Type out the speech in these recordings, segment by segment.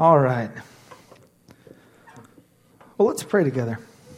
All right. Well, let's pray together.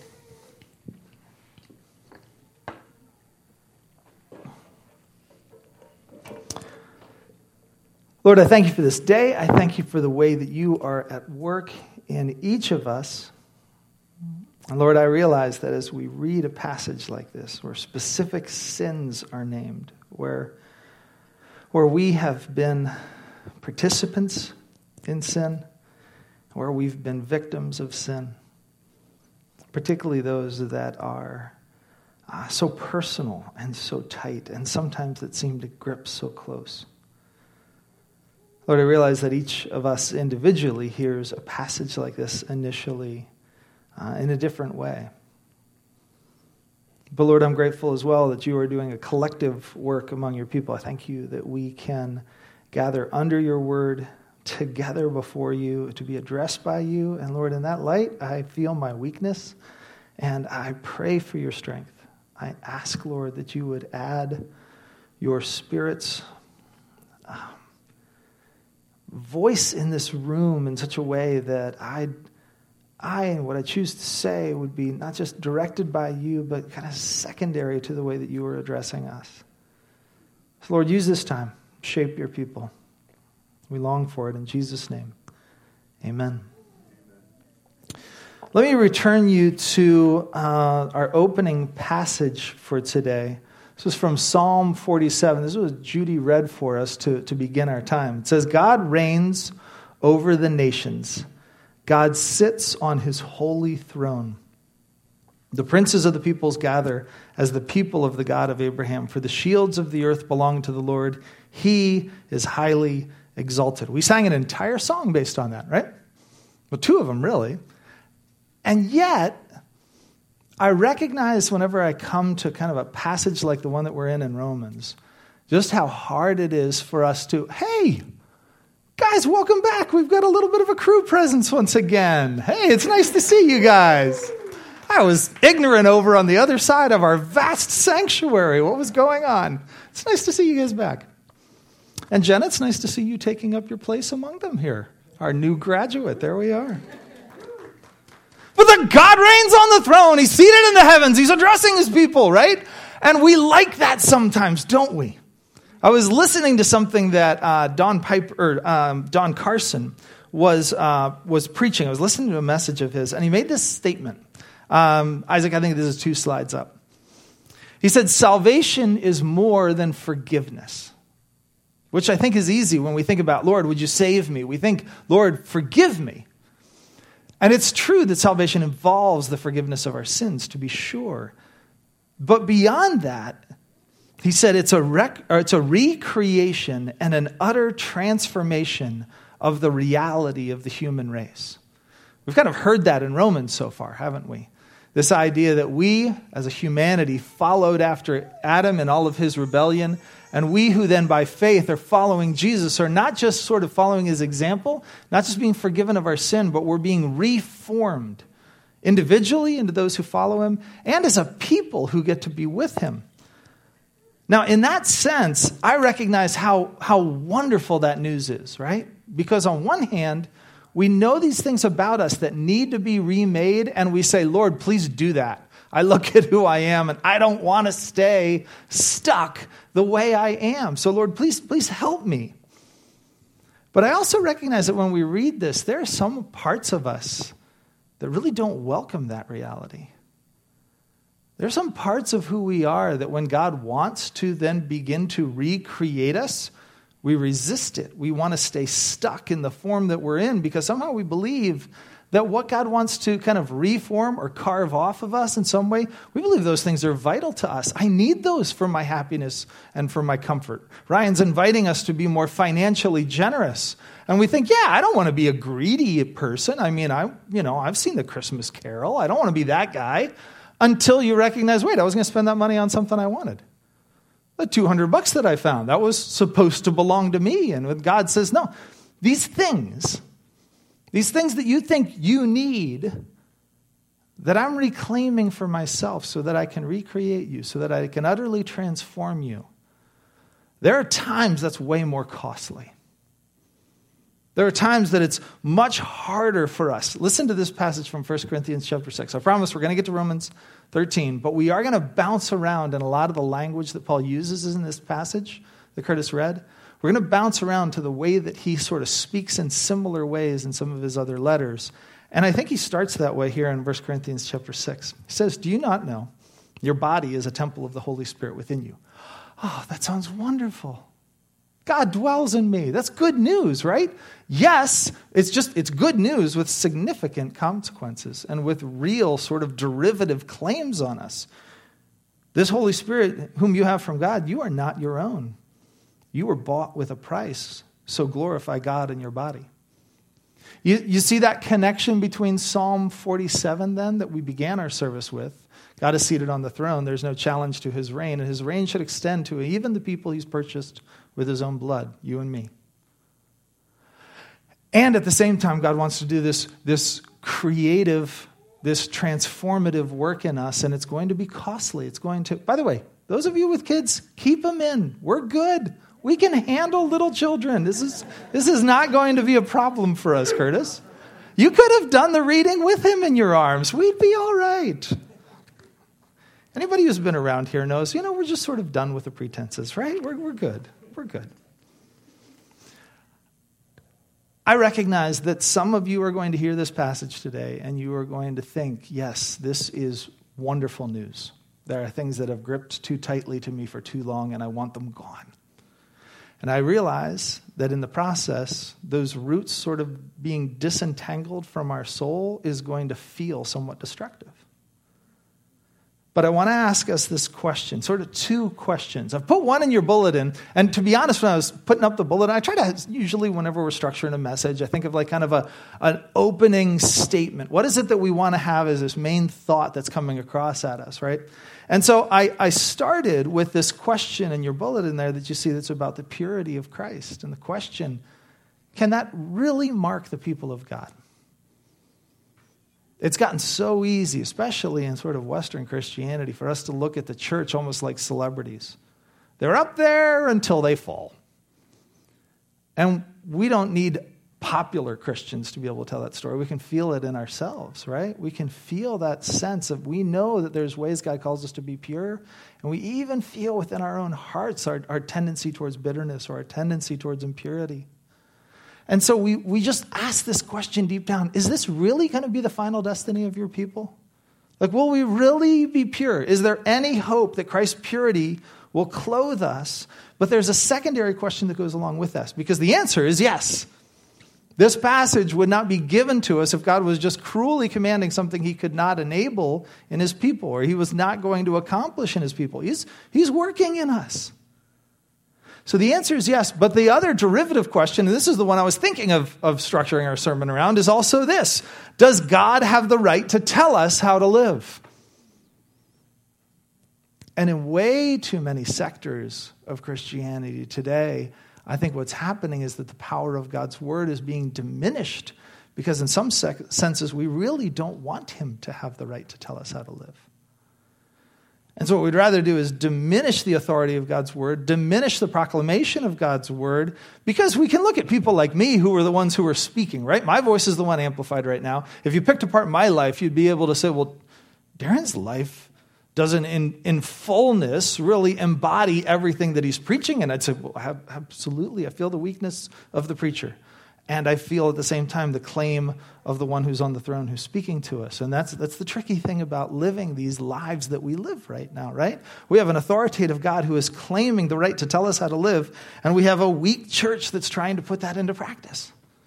Lord, I thank you for this day. I thank you for the way that you are at work in each of us. And Lord, I realize that as we read a passage like this, where specific sins are named, where we have been participants in sin, where we've been victims of sin, particularly those that are so personal and so tight, and sometimes that seem to grip so close. Lord, I realize that each of us individually hears a passage like this initially in a different way. But Lord, I'm grateful as well that you are doing a collective work among your people. I thank you that we can gather under your word together before you to be addressed by you. And Lord, in that light, I feel my weakness and I pray for your strength. I ask, Lord, that you would add your Spirit's voice in this room in such a way that what I choose to say would be not just directed by you, but kind of secondary to the way that you are addressing us. So Lord, use this time. Shape your people. We long for it in Jesus' name. Amen. Let me return you to our opening passage for today. This was from Psalm 47. This was Judy read for us to begin our time. It says, God reigns over the nations. God sits on his holy throne. The princes of the peoples gather as the people of the God of Abraham. For the shields of the earth belong to the Lord. He is highly exalted. We sang an entire song based on that, right? Well, two of them, really. And yet, I recognize whenever I come to kind of a passage like the one that we're in Romans, just how hard it is for us to, hey, guys, welcome back. We've got a little bit of a crew presence once again. Hey, it's nice to see you guys. I was ignorant over on the other side of our vast sanctuary. What was going on? It's nice to see you guys back. And Jenna, it's nice to see you taking up your place among them here. Our new graduate. There we are. But the God reigns on the throne. He's seated in the heavens. He's addressing his people, right? And we like that sometimes, don't we? I was listening to something that Don Carson was preaching. I was listening to a message of his, and he made this statement. Isaac, I think this is 2 slides up. He said, salvation is more than forgiveness, which I think is easy when we think about, Lord, would you save me? We think, Lord, forgive me. And it's true that salvation involves the forgiveness of our sins, to be sure. But beyond that, he said it's a recreation and an utter transformation of the reality of the human race. We've kind of heard that in Romans so far, haven't we? This idea that we, as a humanity, followed after Adam and all of his rebellion, and we who then by faith are following Jesus are not just sort of following his example, not just being forgiven of our sin, but we're being reformed individually into those who follow him, and as a people who get to be with him. Now, in that sense, I recognize how wonderful that news is, right? Because on one hand, we know these things about us that need to be remade, and we say, Lord, please do that. I look at who I am, and I don't want to stay stuck the way I am. So, Lord, please help me. But I also recognize that when we read this, there are some parts of us that really don't welcome that reality. There are some parts of who we are that when God wants to then begin to recreate us, we resist it. We want to stay stuck in the form that we're in because somehow we believe that what God wants to kind of reform or carve off of us in some way, we believe those things are vital to us. I need those for my happiness and for my comfort. Ryan's inviting us to be more financially generous. And we think, yeah, I don't want to be a greedy person. I mean, I've seen the Christmas Carol. I don't want to be that guy. Until you recognize, wait, I was going to spend that money on something I wanted. The $200 that I found, that was supposed to belong to me. And when God says, no, these things that you think you need, that I'm reclaiming for myself so that I can recreate you, so that I can utterly transform you, there are times that's way more costly. There are times that it's much harder for us. Listen to this passage from 1 Corinthians chapter 6. I promise we're going to get to Romans 13, but we are going to bounce around in a lot of the language that Paul uses in this passage that Curtis read. We're going to bounce around to the way that he sort of speaks in similar ways in some of his other letters. And I think he starts that way here in 1 Corinthians chapter 6. He says, "Do you not know your body is a temple of the Holy Spirit within you?" Oh, that sounds wonderful. God dwells in me. That's good news, right? Yes, it's good news with significant consequences and with real sort of derivative claims on us. This Holy Spirit whom you have from God, you are not your own. You were bought with a price, so glorify God in your body. You see that connection between Psalm 47 then that we began our service with? God is seated on the throne. There's no challenge to his reign, and his reign should extend to even the people he's purchased with his own blood, you and me. And at the same time, God wants to do this creative, this transformative work in us, and it's going to be costly. It's going to, by the way, those of you with kids, keep them in. We're good. We can handle little children. This is not going to be a problem for us, Curtis. You could have done the reading with him in your arms. We'd be all right. Anybody who's been around here knows, we're just sort of done with the pretenses, right? We're good. We're good. I recognize that some of you are going to hear this passage today and you are going to think, yes, this is wonderful news. There are things that have gripped too tightly to me for too long and I want them gone. And I realize that in the process, those roots sort of being disentangled from our soul is going to feel somewhat destructive. But I want to ask us this question, sort of two questions. I've put one in your bulletin, and to be honest, when I was putting up the bulletin, I try to, usually whenever we're structuring a message, I think of like kind of an opening statement. What is it that we want to have as this main thought that's coming across at us, right? And so I started with this question in your bulletin there that you see that's about the purity of Christ. And the question, can that really mark the people of God? It's gotten so easy, especially in sort of Western Christianity, for us to look at the church almost like celebrities. They're up there until they fall. And we don't need popular Christians to be able to tell that story. We can feel it in ourselves, right? We can feel that sense of, we know that there's ways God calls us to be pure, and we even feel within our own hearts our tendency towards bitterness or our tendency towards impurity. And so we just ask this question deep down, is this really going to be the final destiny of your people? Like, will we really be pure? Is there any hope that Christ's purity will clothe us? But there's a secondary question that goes along with this, because the answer is yes. This passage would not be given to us if God was just cruelly commanding something he could not enable in his people, or he was not going to accomplish in his people. He's working in us. So the answer is yes, but the other derivative question, and this is the one I was thinking of structuring our sermon around, is also this. Does God have the right to tell us how to live? And in way too many sectors of Christianity today, I think what's happening is that the power of God's word is being diminished because in some senses we really don't want him to have the right to tell us how to live. And so what we'd rather do is diminish the authority of God's word, diminish the proclamation of God's word, because we can look at people like me who are the ones who are speaking, right? My voice is the one amplified right now. If you picked apart my life, you'd be able to say, well, Darren's life doesn't in fullness really embody everything that he's preaching. And I'd say, well, absolutely. I feel the weakness of the preacher. And I feel at the same time the claim of the one who's on the throne who's speaking to us. And that's the tricky thing about living these lives that we live right now, right? We have an authoritative God who is claiming the right to tell us how to live, and we have a weak church that's trying to put that into practice.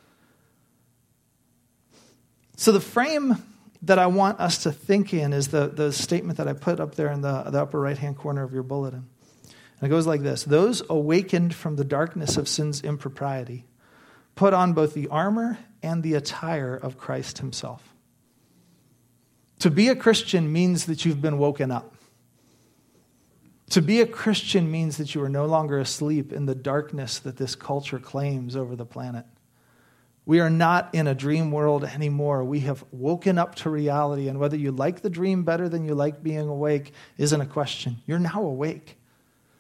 So the frame that I want us to think in is the statement that I put up there in the upper right-hand corner of your bulletin. And it goes like this: those awakened from the darkness of sin's impropriety put on both the armor and the attire of Christ himself. To be a Christian means that you've been woken up. To be a Christian means that you are no longer asleep in the darkness that this culture claims over the planet. We are not in a dream world anymore. We have woken up to reality, and whether you like the dream better than you like being awake isn't a question. You're now awake.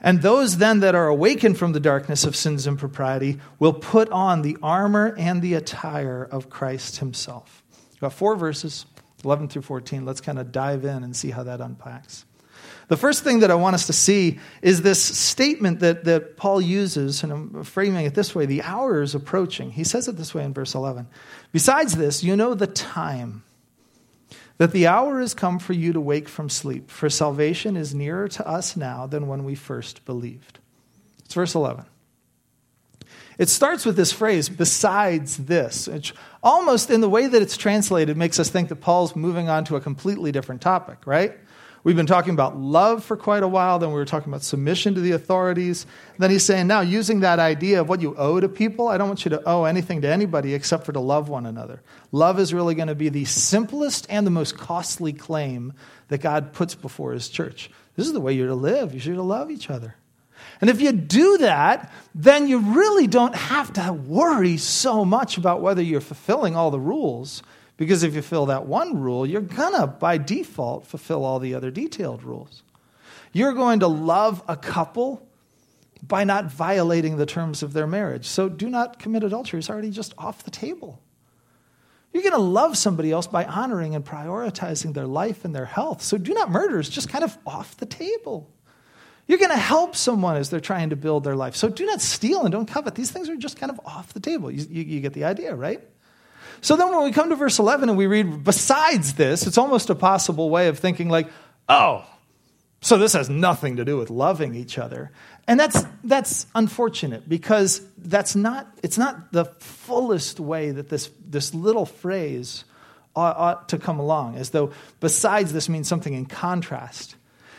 And those then that are awakened from the darkness of sins and impropriety will put on the armor and the attire of Christ himself. We've got 4 verses, 11 through 14. Let's kind of dive in and see how that unpacks. The first thing that I want us to see is this statement that Paul uses, and I'm framing it this way: the hour is approaching. He says it this way in verse 11. Besides this, you know the time, that the hour has come for you to wake from sleep, for salvation is nearer to us now than when we first believed. It's verse 11. It starts with this phrase, besides this, which almost in the way that it's translated makes us think that Paul's moving on to a completely different topic, right? We've been talking about love for quite a while, then we were talking about submission to the authorities. Then he's saying, now using that idea of what you owe to people, I don't want you to owe anything to anybody except for to love one another. Love is really going to be the simplest and the most costly claim that God puts before his church. This is the way you're to live. You're to love each other. And if you do that, then you really don't have to worry so much about whether you're fulfilling all the rules. Because if you fill that one rule, you're going to, by default, fulfill all the other detailed rules. You're going to love a couple by not violating the terms of their marriage. So do not commit adultery. It's already just off the table. You're going to love somebody else by honoring and prioritizing their life and their health. So do not murder. It's just kind of off the table. You're going to help someone as they're trying to build their life. So do not steal and don't covet. These things are just kind of off the table. You get the idea, right? So then when we come to verse 11 and we read, besides this, it's almost a possible way of thinking like, oh, so this has nothing to do with loving each other. And that's unfortunate because it's not the fullest way that this little phrase ought to come along, as though besides this means something in contrast.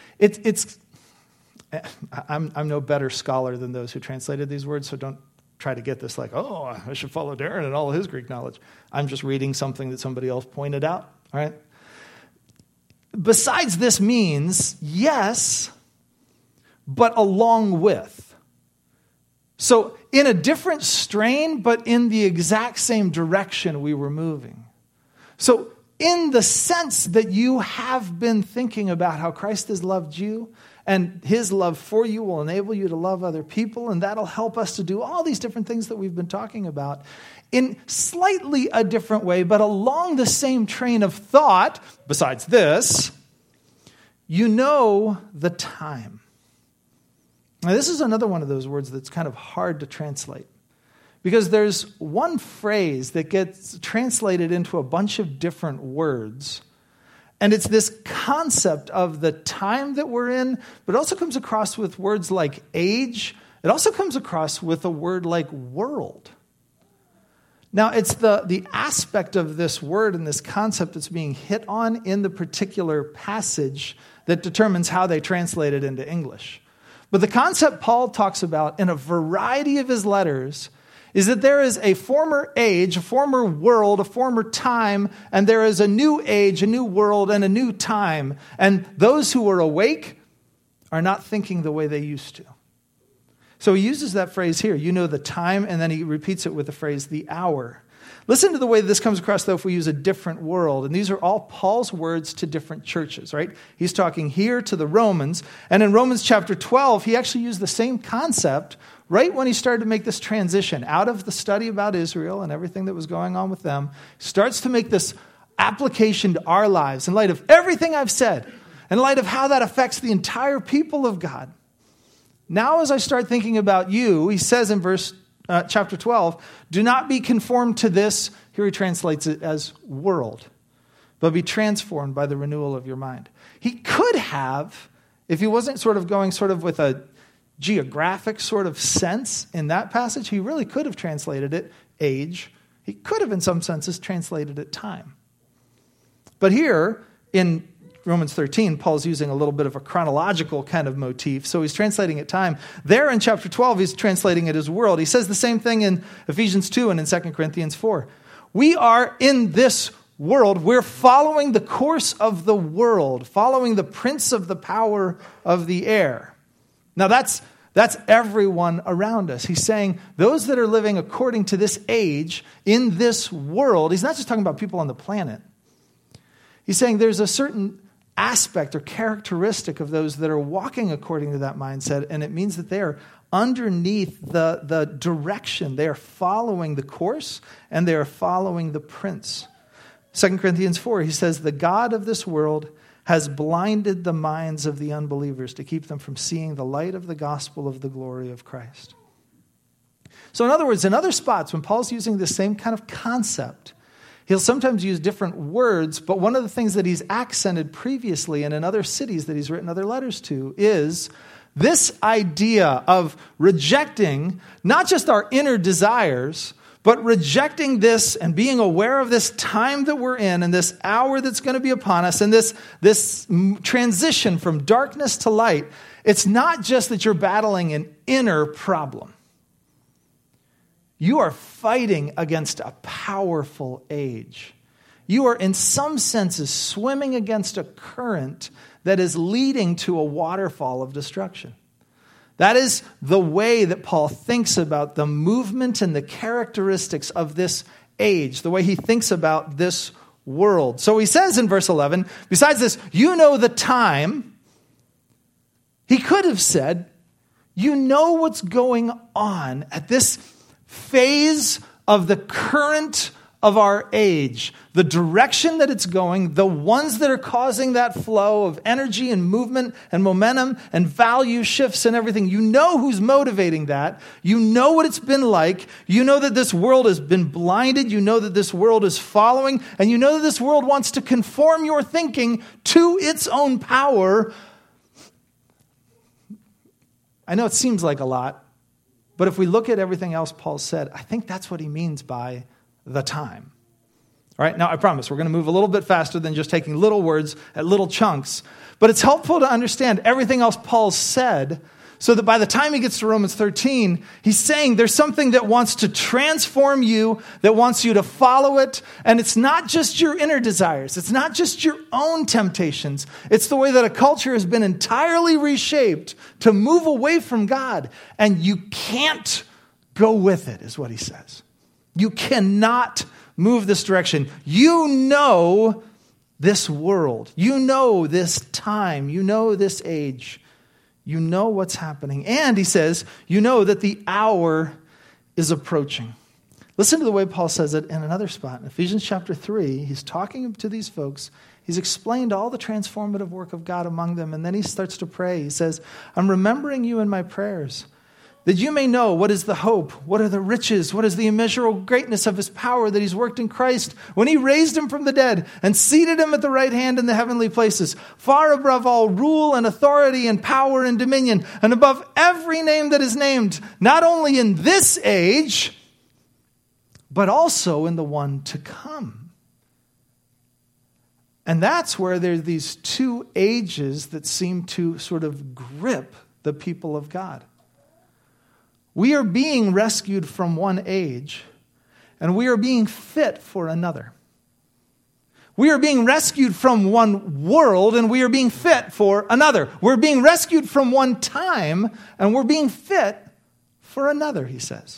I'm no better scholar than those who translated these words, so don't try to get this like, oh, I should follow Darren and all of his Greek knowledge. I'm just reading something that somebody else pointed out, all right? Besides this means, yes, but along with. So in a different strain, but in the exact same direction we were moving. So in the sense that you have been thinking about how Christ has loved you, and his love for you will enable you to love other people, and that'll help us to do all these different things that we've been talking about in slightly a different way, but along the same train of thought. Besides this, you know the time. Now, this is another one of those words that's kind of hard to translate, because there's one phrase that gets translated into a bunch of different words. And it's this concept of the time that we're in, but it also comes across with words like age. It also comes across with a word like world. Now, it's the aspect of this word and this concept that's being hit on in the particular passage that determines how they translate it into English. But the concept Paul talks about in a variety of his letters is that there is a former age, a former world, a former time, and there is a new age, a new world, and a new time. And those who are awake are not thinking the way they used to. So he uses that phrase here, you know the time, and then he repeats it with the phrase, the hour. Listen to the way this comes across, though, if we use a different world. And these are all Paul's words to different churches, right? He's talking here to the Romans. And in Romans chapter 12, he actually used the same concept right when he started to make this transition out of the study about Israel and everything that was going on with them. Starts to make this application to our lives in light of everything I've said, in light of how that affects the entire people of God. Now, as I start thinking about you, he says in chapter 12, do not be conformed to this, here he translates it as world, but be transformed by the renewal of your mind. He could have, if he wasn't sort of going sort of with a geographic sort of sense in that passage, he really could have translated it age. He could have, in some senses, translated it time. But here, in Romans 13, Paul's using a little bit of a chronological kind of motif, so he's translating it time. There in chapter 12, he's translating it as world. He says the same thing in Ephesians 2 and in 2 Corinthians 4. We are in this world. We're following the course of the world, following the prince of the power of the air. Now that's everyone around us. He's saying those that are living according to this age in this world, he's not just talking about people on the planet. He's saying there's a certain aspect or characteristic of those that are walking according to that mindset, and it means that they are underneath the direction. They are following the course, and they are following the prince. 2 Corinthians 4, he says, the God of this world has blinded the minds of the unbelievers to keep them from seeing the light of the gospel of the glory of Christ. So in other words, in other spots, when Paul's using the same kind of concept, he'll sometimes use different words, but one of the things that he's accented previously and in other cities that he's written other letters to is this idea of rejecting not just our inner desires, but rejecting this and being aware of this time that we're in and this hour that's going to be upon us and this transition from darkness to light. It's not just that you're battling an inner problem. You are fighting against a powerful age. You are, in some senses, swimming against a current that is leading to a waterfall of destruction. That is the way that Paul thinks about the movement and the characteristics of this age, the way he thinks about this world. So he says in verse 11, besides this, you know the time. He could have said, you know what's going on at this phase of the current of our age, the direction that it's going, the ones that are causing that flow of energy and movement and momentum and value shifts and everything. You know who's motivating that. You know what it's been like. You know that this world has been blinded. You know that this world is following. And you know that this world wants to conform your thinking to its own power. I know it seems like a lot, but if we look at everything else Paul said, I think that's what he means by the time. All right, now I promise we're going to move a little bit faster than just taking little words at little chunks, but it's helpful to understand everything else Paul said so that by the time he gets to Romans 13, he's saying there's something that wants to transform you, that wants you to follow it, and it's not just your inner desires. It's not just your own temptations. It's the way that a culture has been entirely reshaped to move away from God, and you can't go with it, is what he says. You cannot move this direction. You know this world. You know this time. You know this age. You know what's happening. And he says, you know that the hour is approaching. Listen to the way Paul says it in another spot. In Ephesians chapter 3, he's talking to these folks. He's explained all the transformative work of God among them. And then he starts to pray. He says, I'm remembering you in my prayers, that you may know what is the hope, what are the riches, what is the immeasurable greatness of his power that he's worked in Christ when he raised him from the dead and seated him at the right hand in the heavenly places, far above all rule and authority and power and dominion, and above every name that is named, not only in this age, but also in the one to come. And that's where there's these two ages that seem to sort of grip the people of God. We are being rescued from one age, and we are being fit for another. We are being rescued from one world, and we are being fit for another. We're being rescued from one time, and we're being fit for another, he says.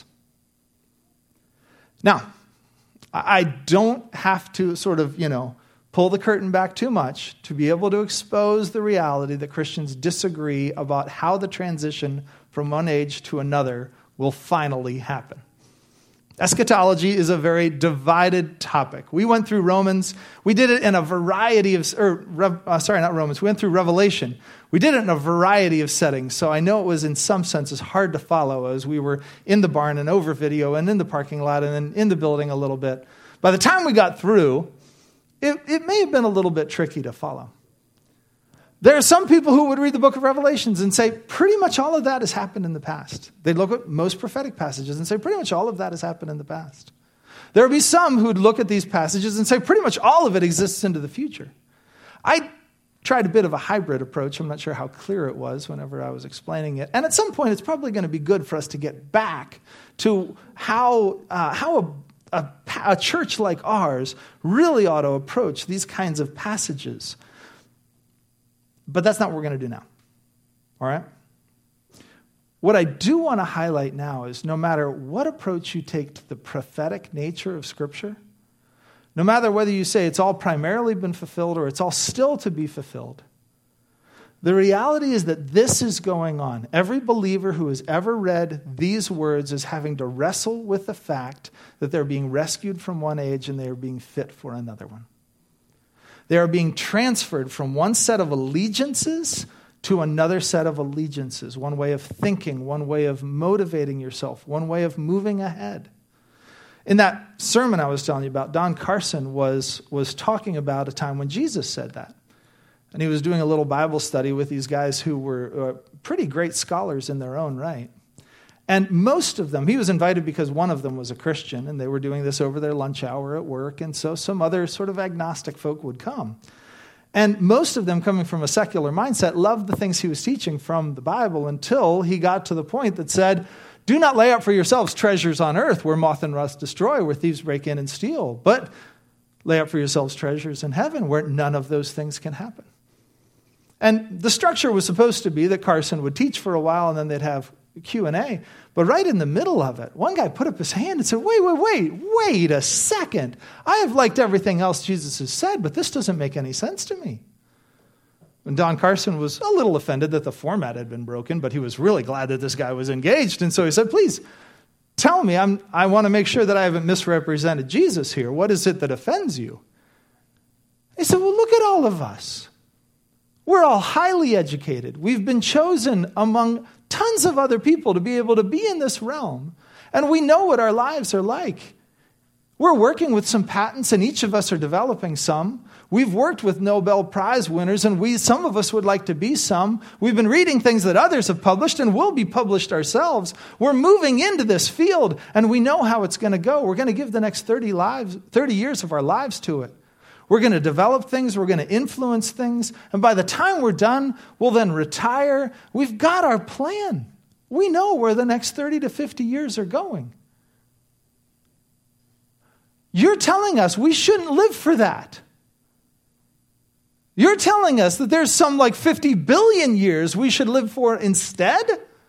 Now, I don't have to sort of, pull the curtain back too much to be able to expose the reality that Christians disagree about how the transition from one age to another will finally happen. Eschatology is a very divided topic. We went through Romans. We did it in a variety of, We went through Revelation. We did it in a variety of settings. So I know it was in some senses hard to follow as we were in the barn and over video and in the parking lot and then in the building a little bit. By the time we got through, it may have been a little bit tricky to follow. There are some people who would read the book of Revelations and say, pretty much all of that has happened in the past. They'd look at most prophetic passages and say, pretty much all of that has happened in the past. There would be some who'd look at these passages and say, pretty much all of it exists into the future. I tried a bit of a hybrid approach. I'm not sure how clear it was whenever I was explaining it. And at some point, it's probably going to be good for us to get back to how a church like ours really ought to approach these kinds of passages. But that's not what we're going to do now. All right? What I do want to highlight now is no matter what approach you take to the prophetic nature of Scripture, no matter whether you say it's all primarily been fulfilled or it's all still to be fulfilled, the reality is that this is going on. Every believer who has ever read these words is having to wrestle with the fact that they're being rescued from one age and they are being fit for another one. They are being transferred from one set of allegiances to another set of allegiances, one way of thinking, one way of motivating yourself, one way of moving ahead. In that sermon I was telling you about, Don Carson was talking about a time when Jesus said that. And he was doing a little Bible study with these guys who were pretty great scholars in their own right. And most of them, he was invited because one of them was a Christian, and they were doing this over their lunch hour at work, and so some other sort of agnostic folk would come. And most of them, coming from a secular mindset, loved the things he was teaching from the Bible until he got to the point that said, do not lay up for yourselves treasures on earth where moth and rust destroy, where thieves break in and steal, but lay up for yourselves treasures in heaven where none of those things can happen. And the structure was supposed to be that Carson would teach for a while and then they'd have Q&A. But right in the middle of it, one guy put up his hand and said, wait a second. I have liked everything else Jesus has said, but this doesn't make any sense to me. And Don Carson was a little offended that the format had been broken, but he was really glad that this guy was engaged. And so he said, please, tell me, I want to make sure that I haven't misrepresented Jesus here. What is it that offends you? He said, well, look at all of us. We're all highly educated. We've been chosen among tons of other people to be able to be in this realm. And we know what our lives are like. We're working with some patents, and each of us are developing some. We've worked with Nobel Prize winners, and some of us would like to be some. We've been reading things that others have published and will be published ourselves. We're moving into this field, and we know how it's going to go. We're going to give the next 30 years of our lives to it. We're going to develop things. We're going to influence things. And by the time we're done, we'll then retire. We've got our plan. We know where the next 30 to 50 years are going. You're telling us we shouldn't live for that. You're telling us that there's some like 50 billion years we should live for instead?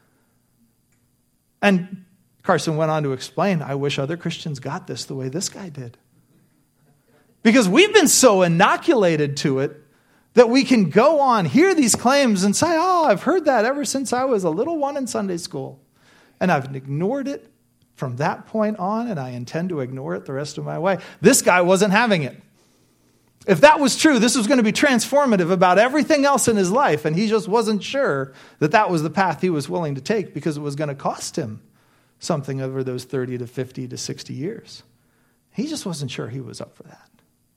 And Carson went on to explain, I wish other Christians got this the way this guy did. Because we've been so inoculated to it that we can go on, hear these claims and say, oh, I've heard that ever since I was a little one in Sunday school. And I've ignored it from that point on, and I intend to ignore it the rest of my way. This guy wasn't having it. If that was true, this was going to be transformative about everything else in his life, and he just wasn't sure that that was the path he was willing to take because it was going to cost him something over those 30 to 50 to 60 years. He just wasn't sure he was up for that.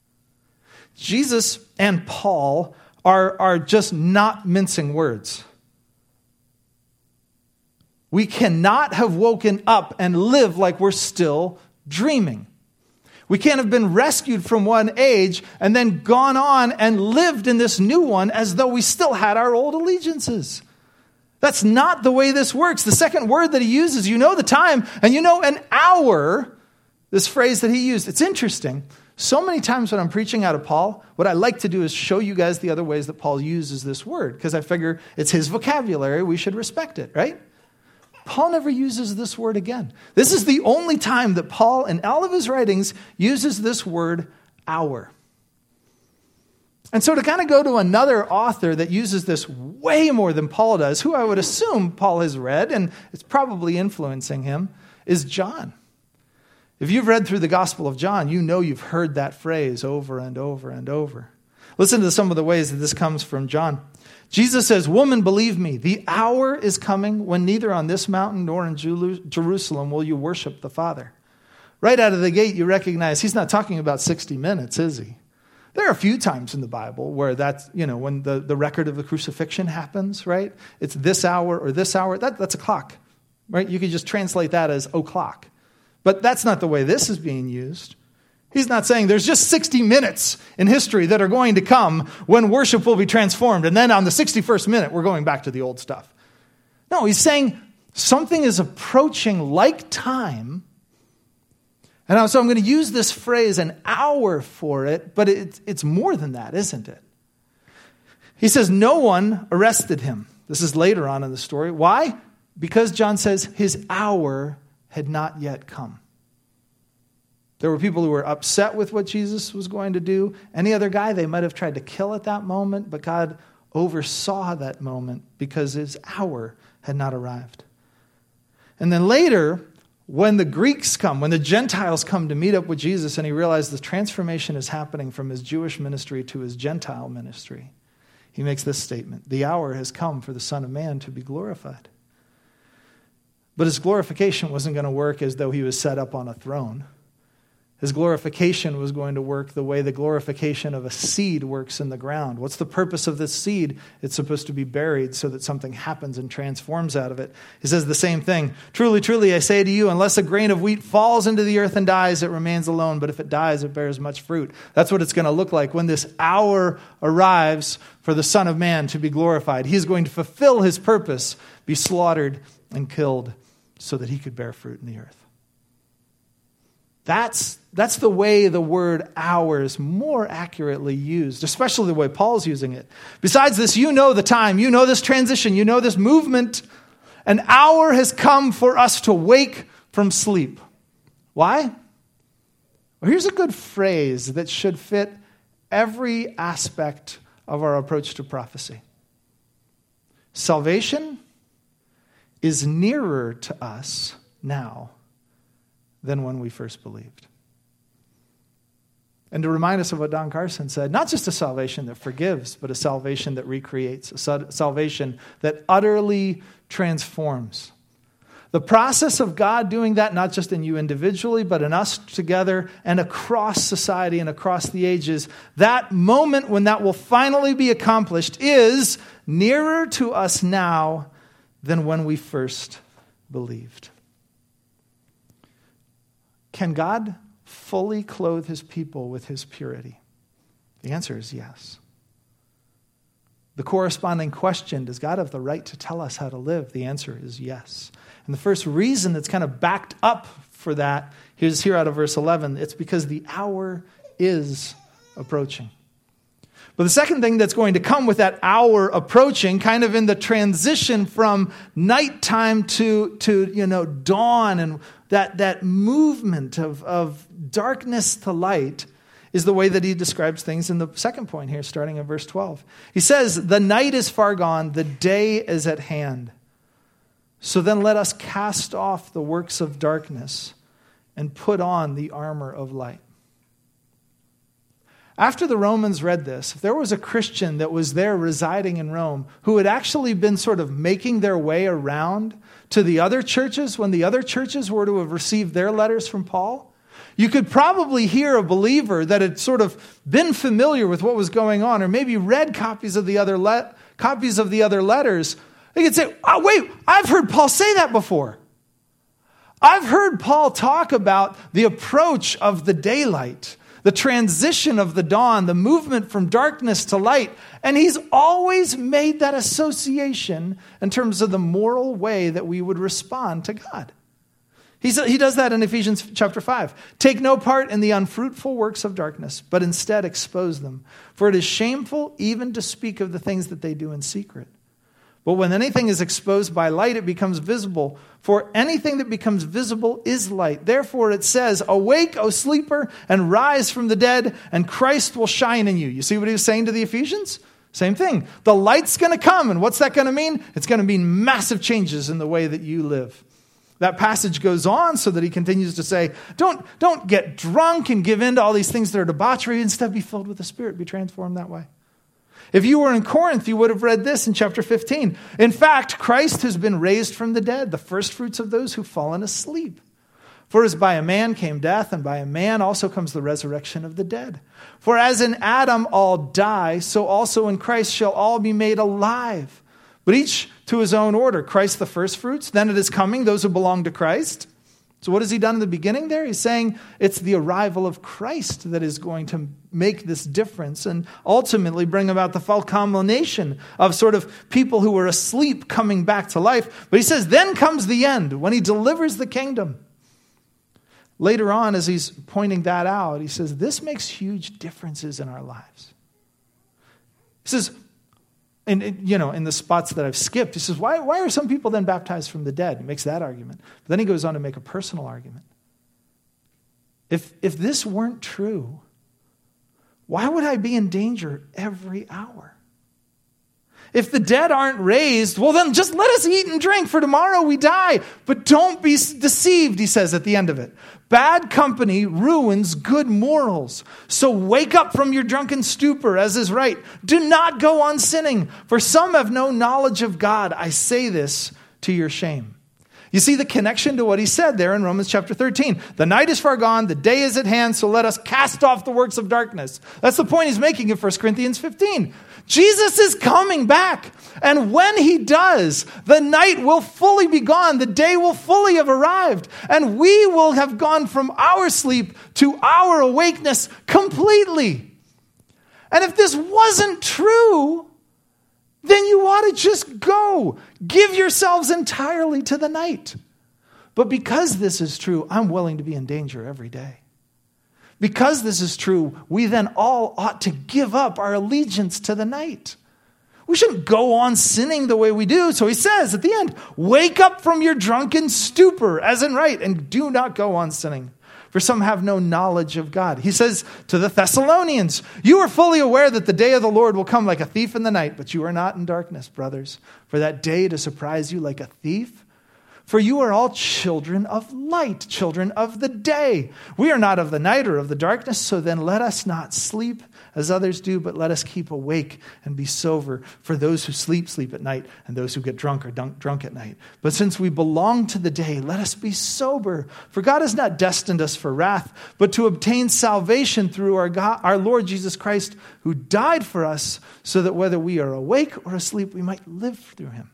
Jesus and Paul are just not mincing words. We cannot have woken up and live like we're still dreaming. We can't have been rescued from one age and then gone on and lived in this new one as though we still had our old allegiances. That's not the way this works. The second word that he uses, you know the time, and you know an hour, this phrase that he used. It's interesting. So many times when I'm preaching out of Paul, what I like to do is show you guys the other ways that Paul uses this word, because I figure it's his vocabulary. We should respect it, right? Paul never uses this word again. This is the only time that Paul, in all of his writings, uses this word hour. And so to kind of go to another author that uses this way more than Paul does, who I would assume Paul has read, and it's probably influencing him, is John. If you've read through the Gospel of John, you know you've heard that phrase over and over and over. Listen to some of the ways that this comes from John. Jesus says, "Woman, believe me, the hour is coming when neither on this mountain nor in Jerusalem will you worship the Father." Right out of the gate, you recognize he's not talking about 60 minutes, is he? There are a few times in the Bible where that's, when the record of the crucifixion happens, right? It's this hour or this hour. That's a clock, right? You could just translate that as o'clock. But that's not the way this is being used. He's not saying there's just 60 minutes in history that are going to come when worship will be transformed. And then on the 61st minute, we're going back to the old stuff. No, he's saying something is approaching like time. And so I'm going to use this phrase, an hour, for it. But it's more than that, isn't it? He says no one arrested him. This is later on in the story. Why? Because John says his hour had not yet come. There were people who were upset with what Jesus was going to do. Any other guy they might have tried to kill at that moment, but God oversaw that moment because his hour had not arrived. And then later, when the Greeks come, when the Gentiles come to meet up with Jesus and he realizes the transformation is happening from his Jewish ministry to his Gentile ministry, he makes this statement: the hour has come for the Son of Man to be glorified. But his glorification wasn't going to work as though he was set up on a throne. His glorification was going to work the way the glorification of a seed works in the ground. What's the purpose of this seed? It's supposed to be buried so that something happens and transforms out of it. He says the same thing. Truly, truly, I say to you, unless a grain of wheat falls into the earth and dies, it remains alone. But if it dies, it bears much fruit. That's what it's going to look like when this hour arrives for the Son of Man to be glorified. He's going to fulfill his purpose, be slaughtered and killed so that he could bear fruit in the earth. That's the way the word hour is more accurately used, especially the way Paul's using it. Besides this, you know the time, you know this transition, you know this movement. An hour has come for us to wake from sleep. Why? Well, here's a good phrase that should fit every aspect of our approach to prophecy. Salvation is nearer to us now than when we first believed. And to remind us of what Don Carson said, not just a salvation that forgives, but a salvation that recreates, a salvation that utterly transforms. The process of God doing that, not just in you individually, but in us together and across society and across the ages, that moment when that will finally be accomplished is nearer to us now than when we first believed. Can God fully clothe his people with his purity? The answer is yes. The corresponding question, does God have the right to tell us how to live? The answer is yes. And the first reason that's kind of backed up for that is here out of verse 11. It's because the hour is approaching. But the second thing that's going to come with that hour approaching, kind of in the transition from nighttime to dawn, and that movement of darkness to light, is the way that he describes things in the second point here, starting at verse 12. He says, the night is far gone, the day is at hand. So then let us cast off the works of darkness and put on the armor of light. After the Romans read this, if there was a Christian that was there residing in Rome who had actually been sort of making their way around to the other churches when the other churches were to have received their letters from Paul, you could probably hear a believer that had sort of been familiar with what was going on, or maybe read copies of the other letters. They could say, oh, wait, I've heard Paul say that before. I've heard Paul talk about the approach of the daylight, the transition of the dawn, the movement from darkness to light. And he's always made that association in terms of the moral way that we would respond to God. He does that in Ephesians chapter 5. Take no part in the unfruitful works of darkness, but instead expose them. For it is shameful even to speak of the things that they do in secret. But when anything is exposed by light, it becomes visible. For anything that becomes visible is light. Therefore it says, awake, O sleeper, and rise from the dead, and Christ will shine in you. You see what he was saying to the Ephesians? Same thing. The light's going to come, and what's that going to mean? It's going to mean massive changes in the way that you live. That passage goes on so that he continues to say, don't get drunk and give in to all these things that are debauchery. Instead, be filled with the Spirit. Be transformed that way. If you were in Corinth, you would have read this in chapter 15. In fact, Christ has been raised from the dead, the first fruits of those who've fallen asleep. For as by a man came death, and by a man also comes the resurrection of the dead. For as in Adam all die, so also in Christ shall all be made alive. But each to his own order. Christ the first fruits, then it is coming, those who belong to Christ. So what has he done in the beginning there? He's saying it's the arrival of Christ that is going to make this difference and ultimately bring about the full culmination of sort of people who were asleep coming back to life. But he says, then comes the end, when he delivers the kingdom. Later on, as he's pointing that out, he says, this makes huge differences in our lives. He says, in the spots that I've skipped, he says, why are some people then baptized from the dead? He makes that argument. But then he goes on to make a personal argument. If this weren't true, why would I be in danger every hour? If the dead aren't raised, well then just let us eat and drink, for tomorrow we die. But don't be deceived, he says at the end of it. Bad company ruins good morals. So wake up from your drunken stupor, as is right. Do not go on sinning, for some have no knowledge of God. I say this to your shame. You see the connection to what he said there in Romans chapter 13. The night is far gone, the day is at hand, so let us cast off the works of darkness. That's the point he's making in 1 Corinthians 15. Jesus is coming back. And when he does, the night will fully be gone. The day will fully have arrived. And we will have gone from our sleep to our awakeness completely. And if this wasn't true, then you ought to just go. Give yourselves entirely to the night. But because this is true, I'm willing to be in danger every day. Because this is true, we then all ought to give up our allegiance to the night. We shouldn't go on sinning the way we do. So he says at the end, wake up from your drunken stupor, as in right, and do not go on sinning. For some have no knowledge of God. He says to the Thessalonians, you are fully aware that the day of the Lord will come like a thief in the night, but you are not in darkness, brothers, for that day to surprise you like a thief. For you are all children of light, children of the day. We are not of the night or of the darkness, so then let us not sleep as others do, but let us keep awake and be sober. For those who sleep, sleep at night, and those who get drunk are drunk at night. But since we belong to the day, let us be sober. For God has not destined us for wrath, but to obtain salvation through our Lord Jesus Christ, who died for us, so that whether we are awake or asleep, we might live through him.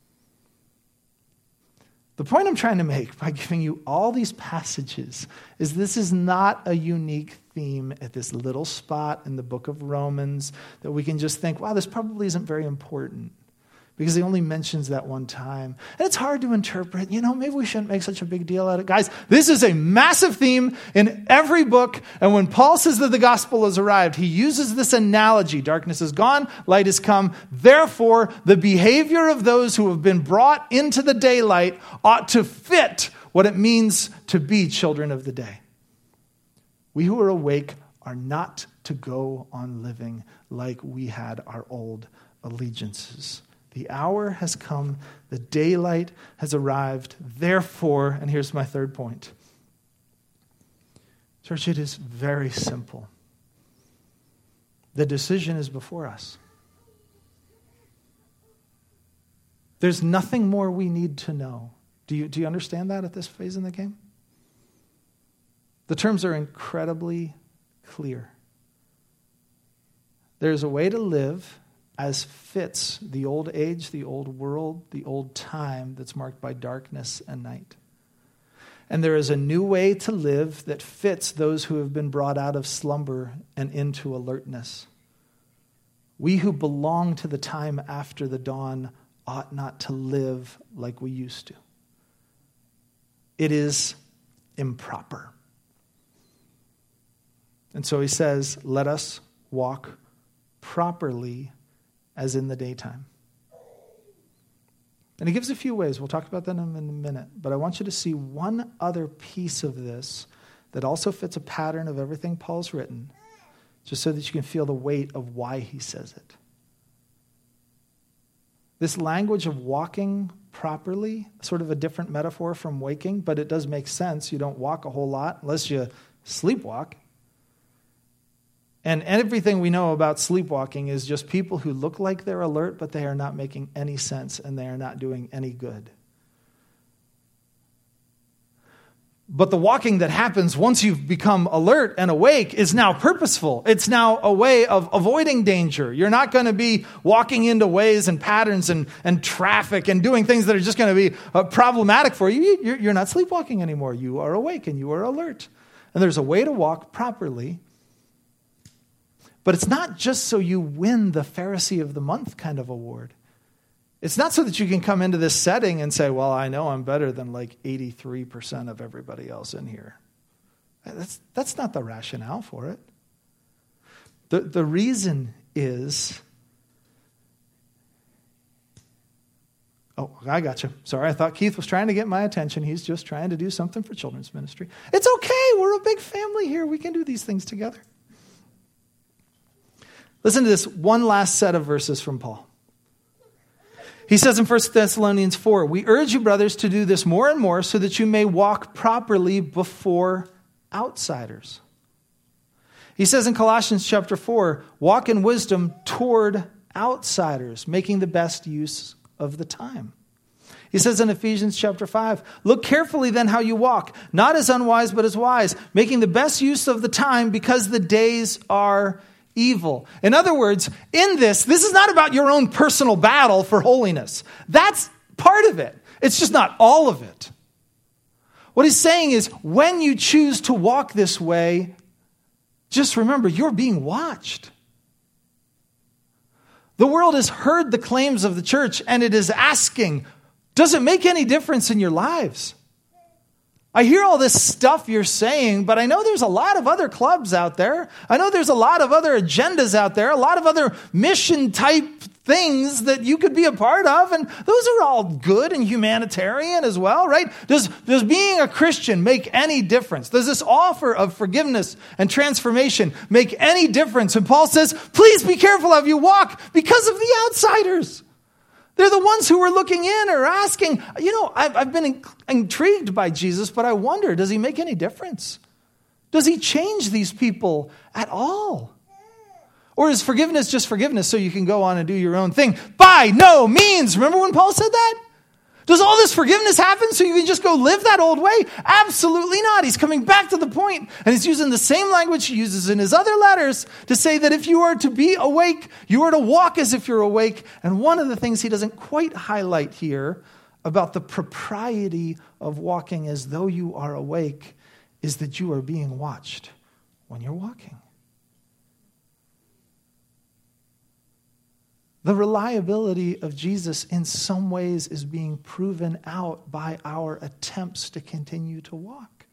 The point I'm trying to make by giving you all these passages is this is not a unique theme at this little spot in the book of Romans that we can just think, wow, this probably isn't very important because he only mentions that one time. And it's hard to interpret. Maybe we shouldn't make such a big deal out of it. Guys, this is a massive theme in every book. And when Paul says that the gospel has arrived, he uses this analogy. Darkness is gone, light has come. Therefore, the behavior of those who have been brought into the daylight ought to fit what it means to be children of the day. We who are awake are not to go on living like we had our old allegiances. The hour has come. The daylight has arrived. Therefore, and here's my third point. Church, it is very simple. The decision is before us. There's nothing more we need to know. Do you understand that at this phase in the game? The terms are incredibly clear. There's a way to live as fits the old age, the old world, the old time that's marked by darkness and night. And there is a new way to live that fits those who have been brought out of slumber and into alertness. We who belong to the time after the dawn ought not to live like we used to. It is improper. And so he says, let us walk properly as in the daytime. And he gives a few ways. We'll talk about that in a minute. But I want you to see one other piece of this that also fits a pattern of everything Paul's written, just so that you can feel the weight of why he says it. This language of walking properly, sort of a different metaphor from waking, but it does make sense. You don't walk a whole lot unless you sleepwalk. And everything we know about sleepwalking is just people who look like they're alert, but they are not making any sense and they are not doing any good. But the walking that happens once you've become alert and awake is now purposeful. It's now a way of avoiding danger. You're not going to be walking into ways and patterns and traffic and doing things that are just going to be problematic for you. You're not sleepwalking anymore. You are awake and you are alert. And there's a way to walk properly. But it's not just so you win the Pharisee of the Month kind of award. It's not so that you can come into this setting and say, well, I know I'm better than like 83% of everybody else in here. That's not the rationale for it. The reason is Oh, I got you. Sorry, I thought Keith was trying to get my attention. He's just trying to do something for children's ministry. It's okay. We're a big family here. We can do these things together. Listen to this one last set of verses from Paul. He says in 1 Thessalonians 4, we urge you, brothers, to do this more and more so that you may walk properly before outsiders. He says in Colossians chapter 4, walk in wisdom toward outsiders, making the best use of the time. He says in Ephesians chapter 5, look carefully then how you walk, not as unwise but as wise, making the best use of the time because the days are evil. In other words, in this is not about your own personal battle for holiness. That's part of it. It's just not all of it. What he's saying is when you choose to walk this way, just remember you're being watched. The world has heard the claims of the church and it is asking, does it make any difference in your lives? I hear all this stuff you're saying, but I know there's a lot of other clubs out there. I know there's a lot of other agendas out there, a lot of other mission type things that you could be a part of, and those are all good and humanitarian as well, right? Does being a Christian make any difference? Does this offer of forgiveness and transformation make any difference? And Paul says, please be careful how you walk because of the outsiders. They're the ones who are looking in or asking, I've been intrigued by Jesus, but I wonder, does he make any difference? Does he change these people at all? Or is forgiveness just forgiveness so you can go on and do your own thing? By no means. Remember when Paul said that? Does all this forgiveness happen so you can just go live that old way? Absolutely not. He's coming back to the point, and he's using the same language he uses in his other letters to say that if you are to be awake, you are to walk as if you're awake. And one of the things he doesn't quite highlight here about the propriety of walking as though you are awake is that you are being watched when you're walking. The reliability of Jesus in some ways is being proven out by our attempts to continue to walk.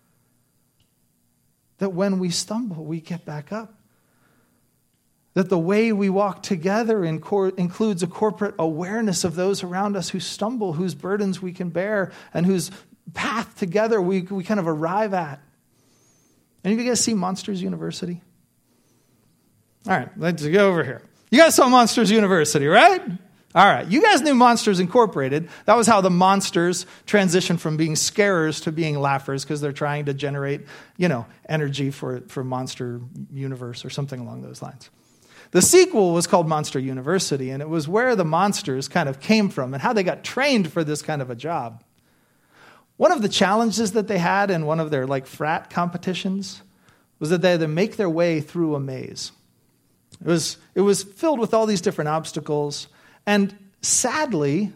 That when we stumble, we get back up. That the way we walk together includes a corporate awareness of those around us who stumble, whose burdens we can bear, and whose path together we kind of arrive at. Any of you guys see Monsters University? All right, let's go over here. You guys saw Monsters University, right? All right. You guys knew Monsters Incorporated. That was how the monsters transitioned from being scarers to being laughers because they're trying to generate, energy for Monster Universe or something along those lines. The sequel was called Monster University, and it was where the monsters kind of came from and how they got trained for this kind of a job. One of the challenges that they had in one of their frat competitions was that they had to make their way through a maze. It was filled with all these different obstacles. And sadly,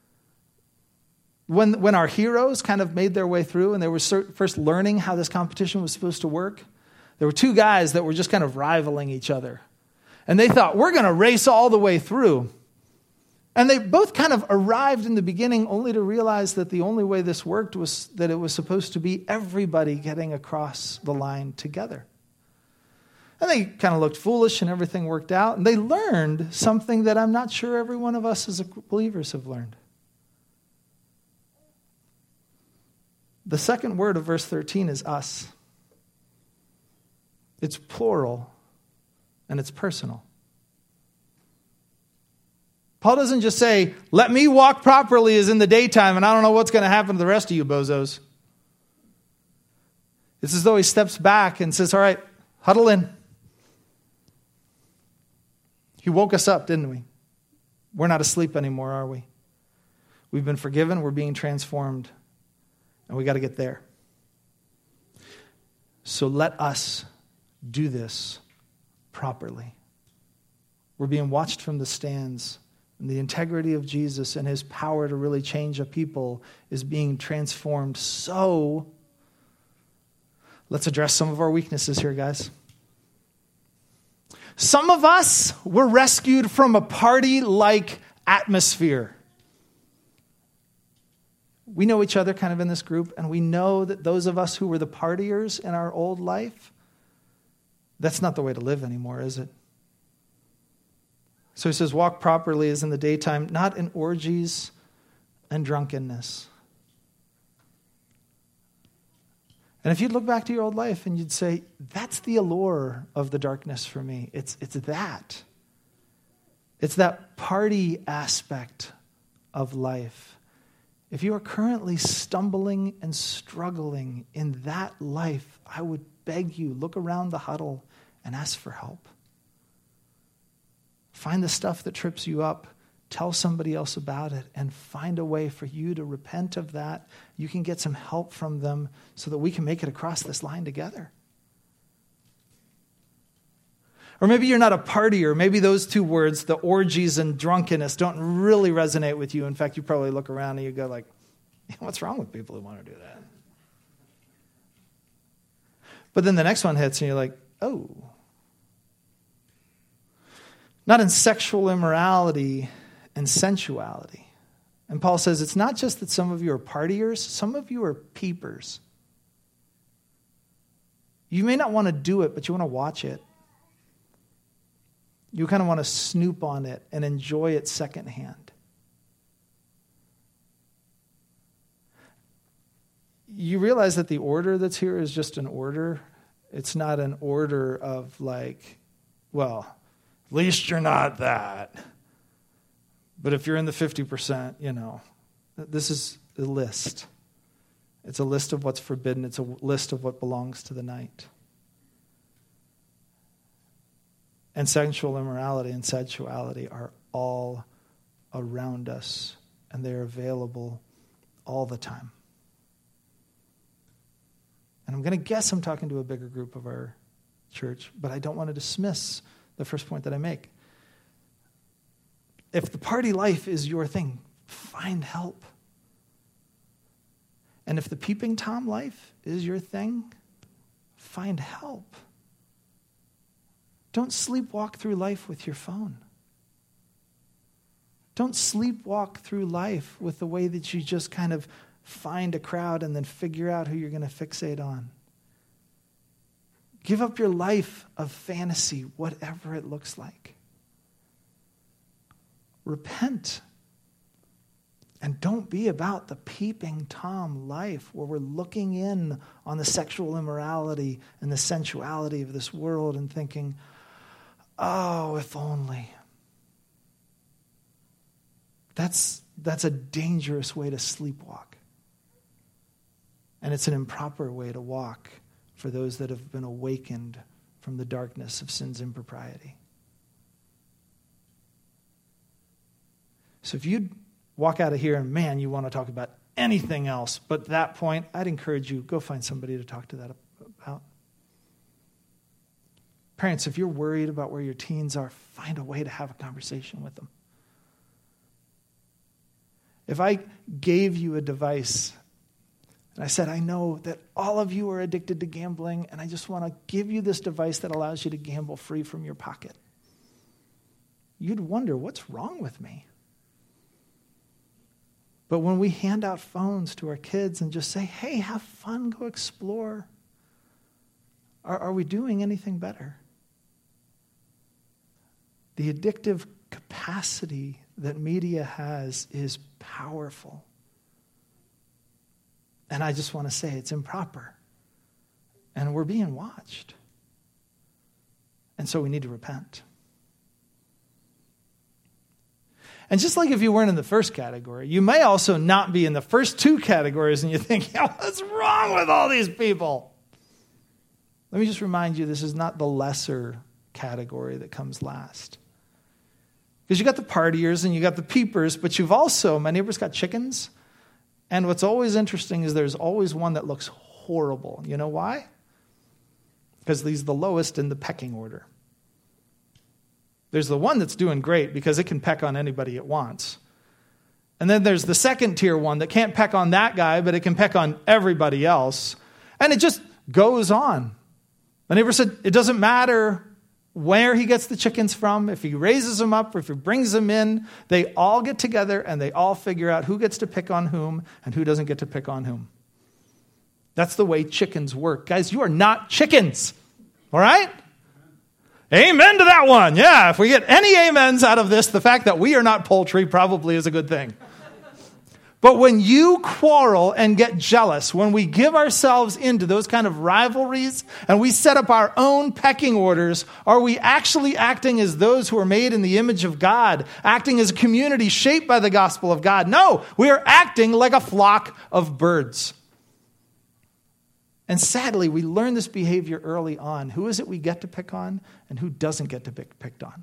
when our heroes kind of made their way through and they were first learning how this competition was supposed to work, there were two guys that were just kind of rivaling each other. And they thought, we're going to race all the way through. And they both kind of arrived in the beginning only to realize that the only way this worked was that it was supposed to be everybody getting across the line together. And they kind of looked foolish and everything worked out. And they learned something that I'm not sure every one of us as believers have learned. The second word of verse 13 is us. It's plural and it's personal. Paul doesn't just say, let me walk properly as in the daytime and I don't know what's going to happen to the rest of you bozos. It's as though he steps back and says, all right, huddle in. He woke us up, didn't we? We're not asleep anymore, are we? We've been forgiven, we're being transformed, and we got to get there. So let us do this properly. We're being watched from the stands, and the integrity of Jesus and his power to really change a people is being transformed. So let's address some of our weaknesses here, guys. Some of us were rescued from a party-like atmosphere. We know each other kind of in this group, and we know that those of us who were the partiers in our old life, that's not the way to live anymore, is it? So he says, walk properly as in the daytime, not in orgies and drunkenness. And if you'd look back to your old life and you'd say, that's the allure of the darkness for me. It's that. It's that party aspect of life. If you are currently stumbling and struggling in that life, I would beg you, look around the huddle and ask for help. Find the stuff that trips you up. Tell somebody else about it and find a way for you to repent of that. You can get some help from them so that we can make it across this line together. Or maybe you're not a partier. Maybe those two words, the orgies and drunkenness, don't really resonate with you. In fact, you probably look around and you go like, what's wrong with people who want to do that? But then the next one hits and you're like, oh. Not in sexual immorality and sensuality. And Paul says it's not just that some of you are partiers, some of you are peepers. You may not want to do it, but you want to watch it. You kind of want to snoop on it and enjoy it secondhand. You realize that the order that's here is just an order. It's not an order of like, well, at least you're not that. But if you're in the 50%, this is a list. It's a list of what's forbidden. It's a list of what belongs to the night. And sexual immorality and sensuality are all around us, and they're available all the time. And I'm going to guess I'm talking to a bigger group of our church, but I don't want to dismiss the first point that I make. If the party life is your thing, find help. And if the peeping Tom life is your thing, find help. Don't sleepwalk through life with your phone. Don't sleepwalk through life with the way that you just kind of find a crowd and then figure out who you're going to fixate on. Give up your life of fantasy, whatever it looks like. Repent. And don't be about the peeping Tom life where we're looking in on the sexual immorality and the sensuality of this world and thinking, oh, if only. That's a dangerous way to sleepwalk. And it's an improper way to walk for those that have been awakened from the darkness of sin's impropriety. So if you walk out of here and, man, you want to talk about anything else but that point, I'd encourage you, go find somebody to talk to that about. Parents, if you're worried about where your teens are, find a way to have a conversation with them. If I gave you a device and I said, I know that all of you are addicted to gambling, and I just want to give you this device that allows you to gamble free from your pocket, you'd wonder, what's wrong with me? But when we hand out phones to our kids and just say, hey, have fun, go explore, are we doing anything better? The addictive capacity that media has is powerful. And I just want to say it's improper. And we're being watched. And so we need to repent. And just like if you weren't in the first category, you may also not be in the first two categories and you think, what's wrong with all these people? Let me just remind you, this is not the lesser category that comes last. Because you got the partiers and you got the peepers, but you've also, my neighbor's got chickens. And what's always interesting is there's always one that looks horrible. You know why? Because he's the lowest in the pecking order. There's the one that's doing great because it can peck on anybody it wants. And then there's the second tier one that can't peck on that guy, but it can peck on everybody else. And it just goes on. My neighbor said it doesn't matter where he gets the chickens from, if he raises them up or if he brings them in, they all get together and they all figure out who gets to pick on whom and who doesn't get to pick on whom. That's the way chickens work. Guys, you are not chickens. All right? Amen to that one. Yeah, if we get any amens out of this, the fact that we are not poultry probably is a good thing. But when you quarrel and get jealous, when we give ourselves into those kind of rivalries and we set up our own pecking orders, are we actually acting as those who are made in the image of God, acting as a community shaped by the gospel of God? No, we are acting like a flock of birds. And sadly, we learn this behavior early on. Who is it we get to pick on and who doesn't get to be picked on?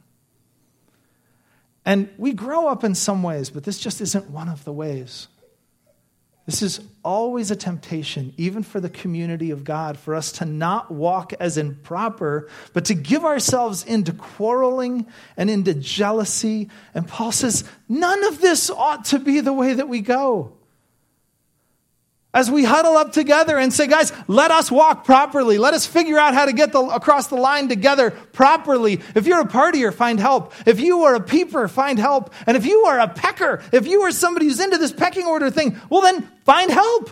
And we grow up in some ways, but this just isn't one of the ways. This is always a temptation, even for the community of God, for us to not walk as improper, but to give ourselves into quarreling and into jealousy. And Paul says, none of this ought to be the way that we go. As we huddle up together and say, guys, let us walk properly. Let us figure out how to get across the line together properly. If you're a partier, find help. If you are a peeper, find help. And if you are a pecker, if you are somebody who's into this pecking order thing, well then find help.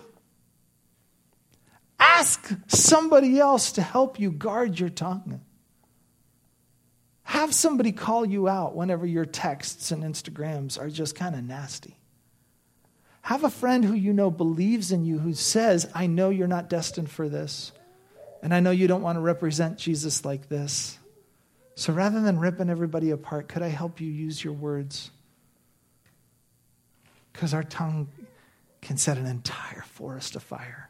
Ask somebody else to help you guard your tongue. Have somebody call you out whenever your texts and Instagrams are just kind of nasty. Have a friend who you know believes in you, who says, I know you're not destined for this, and I know you don't want to represent Jesus like this. So rather than ripping everybody apart, could I help you use your words? Because our tongue can set an entire forest afire.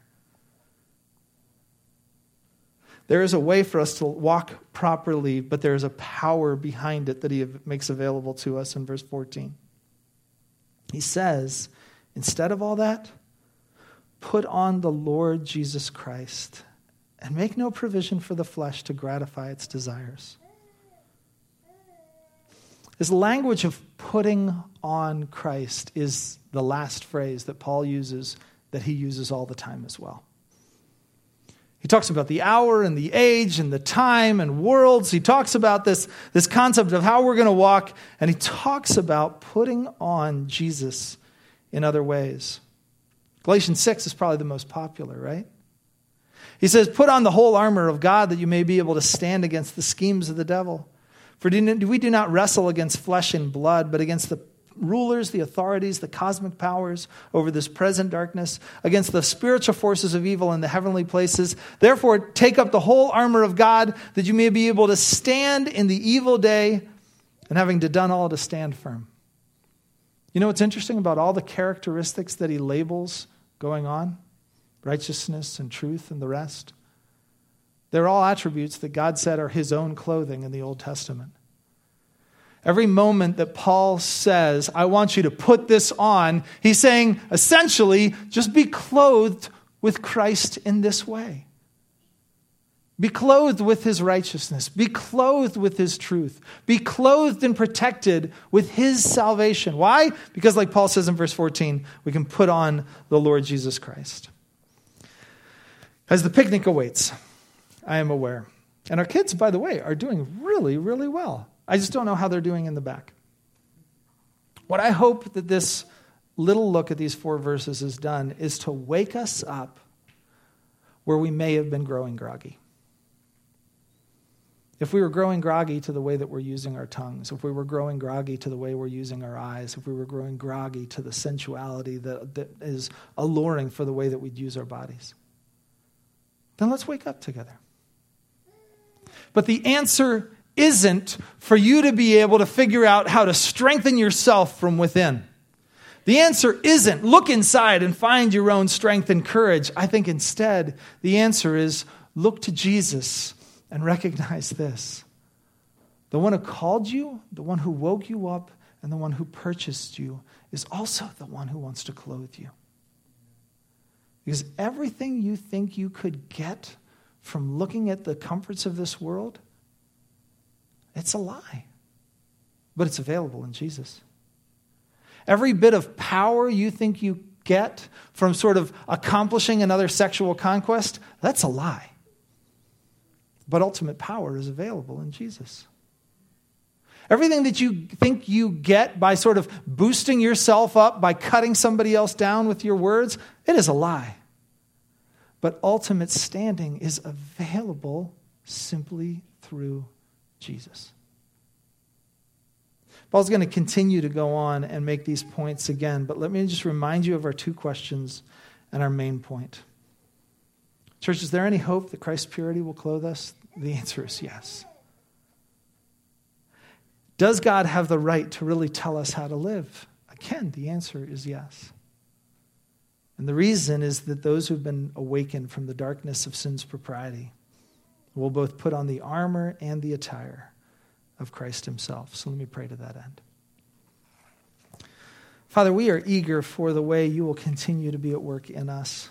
There is a way for us to walk properly, but there is a power behind it that he makes available to us in verse 14. He says, instead of all that, put on the Lord Jesus Christ and make no provision for the flesh to gratify its desires. This language of putting on Christ is the last phrase that Paul uses, that he uses all the time as well. He talks about the hour and the age and the time and worlds. He talks about this concept of how we're going to walk, and he talks about putting on Jesus in other ways. Galatians 6 is probably the most popular, right? He says, put on the whole armor of God that you may be able to stand against the schemes of the devil. For we do not wrestle against flesh and blood, but against the rulers, the authorities, the cosmic powers over this present darkness, against the spiritual forces of evil in the heavenly places. Therefore, take up the whole armor of God that you may be able to stand in the evil day, and having done all, to stand firm. You know what's interesting about all the characteristics that he labels going on? Righteousness and truth and the rest. They're all attributes that God said are his own clothing in the Old Testament. Every moment that Paul says, I want you to put this on, he's saying, essentially, just be clothed with Christ in this way. Be clothed with his righteousness. Be clothed with his truth. Be clothed and protected with his salvation. Why? Because like Paul says in verse 14, we can put on the Lord Jesus Christ. As the picnic awaits, I am aware. And our kids, by the way, are doing really, really well. I just don't know how they're doing in the back. What I hope that this little look at these 4 verses has done is to wake us up where we may have been growing groggy. If we were growing groggy to the way that we're using our tongues, if we were growing groggy to the way we're using our eyes, if we were growing groggy to the sensuality that is alluring for the way that we'd use our bodies, then let's wake up together. But the answer isn't for you to be able to figure out how to strengthen yourself from within. The answer isn't look inside and find your own strength and courage. I think instead the answer is look to Jesus and recognize this. The one who called you, the one who woke you up, and the one who purchased you is also the one who wants to clothe you. Because everything you think you could get from looking at the comforts of this world, it's a lie. But it's available in Jesus. Every bit of power you think you get from sort of accomplishing another sexual conquest, that's a lie. But ultimate power is available in Jesus. Everything that you think you get by sort of boosting yourself up, by cutting somebody else down with your words, it is a lie. But ultimate standing is available simply through Jesus. Paul's going to continue to go on and make these points again, but let me just remind you of our two questions and our main point. Church, is there any hope that Christ's purity will clothe us? The answer is yes. Does God have the right to really tell us how to live? Again, the answer is yes. And the reason is that those who've been awakened from the darkness of sin's propriety will both put on the armor and the attire of Christ himself. So let me pray to that end. Father, we are eager for the way you will continue to be at work in us.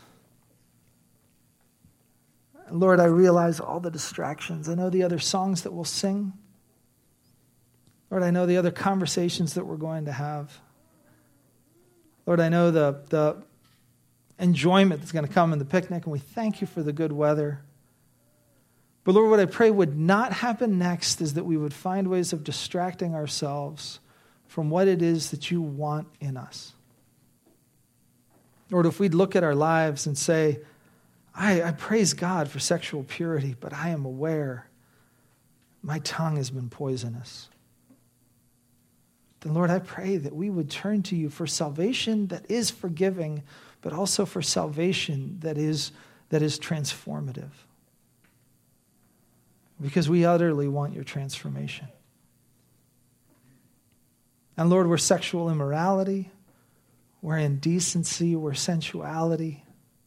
Lord, I realize all the distractions. I know the other songs that we'll sing. Lord, I know the other conversations that we're going to have. Lord, I know the enjoyment that's going to come in the picnic, and we thank you for the good weather. But Lord, what I pray would not happen next is that we would find ways of distracting ourselves from what it is that you want in us. Lord, if we'd look at our lives and say, I praise God for sexual purity, but I am aware my tongue has been poisonous. Then Lord, I pray that we would turn to you for salvation that is forgiving, but also for salvation that is transformative. Because we utterly want your transformation. And Lord, where sexual immorality, where indecency, where sensuality,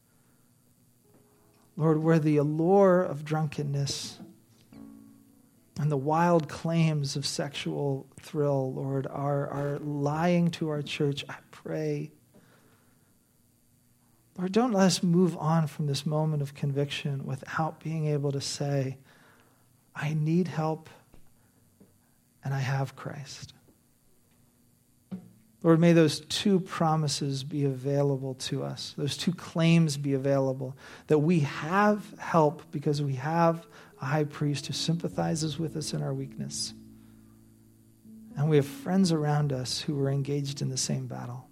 Lord, where the allure of drunkenness and the wild claims of sexual thrill, Lord, are lying to our church, I pray, Lord, don't let us move on from this moment of conviction without being able to say, I need help, and I have Christ. Lord, may those two promises be available to us. Those two claims be available. That we have help because we have a high priest who sympathizes with us in our weakness. And we have friends around us who are engaged in the same battle.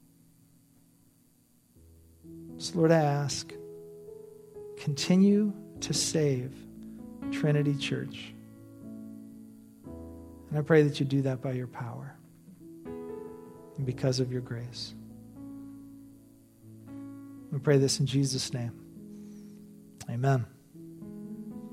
So Lord, I ask, continue to save Trinity Church. And I pray that you do that by your power and because of your grace. We pray this in Jesus' name. Amen.